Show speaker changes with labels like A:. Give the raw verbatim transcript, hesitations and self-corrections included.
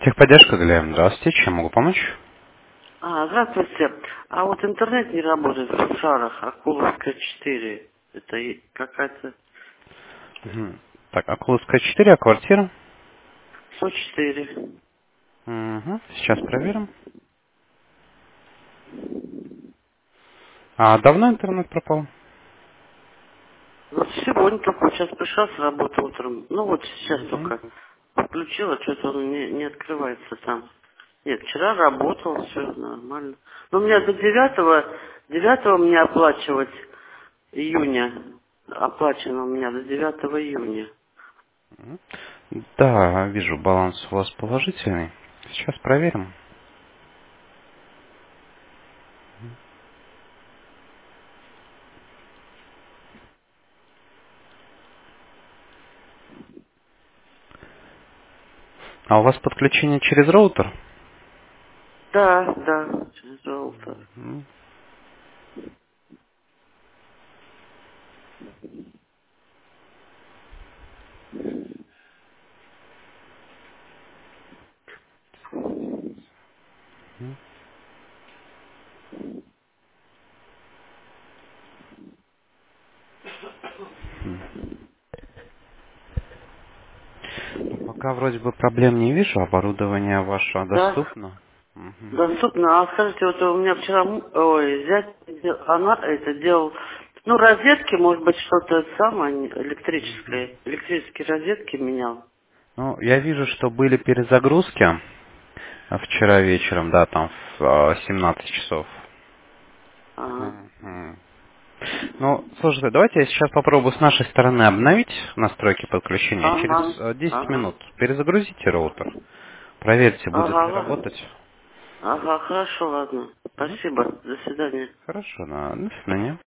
A: Техподдержка, Галина. Здравствуйте. Чем могу помочь?
B: А, здравствуйте. А вот интернет не работает в шарах, Акуловская четыре. Это и какая-то
A: Мгм. Так, Акуловская четыре, а квартира?
B: сто четыре.
A: Угу. Сейчас проверим. А давно интернет пропал?
B: Вот сегодня только сейчас пришла с работы утром. Ну вот сейчас
A: Угу.
B: только включила, что-то он не, не открывается там. Нет, вчера работал, все нормально. Но у меня до девятого, девятого мне оплачивать июня. Оплачено у меня до девятого июня.
A: Да, вижу, баланс у вас положительный. Сейчас проверим. А у вас подключение через роутер?
B: Да, да, через роутер.
A: Мгм. Ну, пока вроде бы проблем не вижу, оборудование ваше
B: Да.
A: доступно. Мгм.
B: Доступно. А скажите, вот у меня вчера, м- ой, зять, дел- она это делал, ну, розетки, может быть, что-то это самое, не- электрическое, электрические розетки менял.
A: Ну, я вижу, что были перезагрузки а, вчера вечером, да, там в а, семнадцать часов.
B: Ага,
A: Мгм. Ну, слушайте, давайте я сейчас попробую с нашей стороны обновить настройки подключения. Через
B: ага,
A: э, десять
B: ага,
A: минут перезагрузите роутер. Проверьте, будет
B: ага,
A: ли
B: ла-
A: работать.
B: ага, хорошо, ладно.
A: Мгм.
B: Спасибо, до свидания.
A: Хорошо, на, до свидания.